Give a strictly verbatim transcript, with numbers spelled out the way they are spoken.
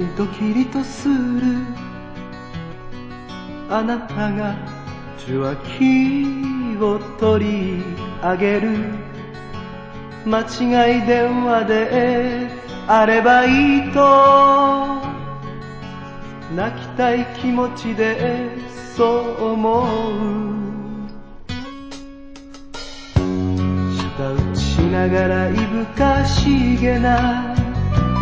ドキリとするあなたが受話器を取り上げる間違い電話であればいいと泣きたい気持ちでそう思う舌打ちながらいぶかしげな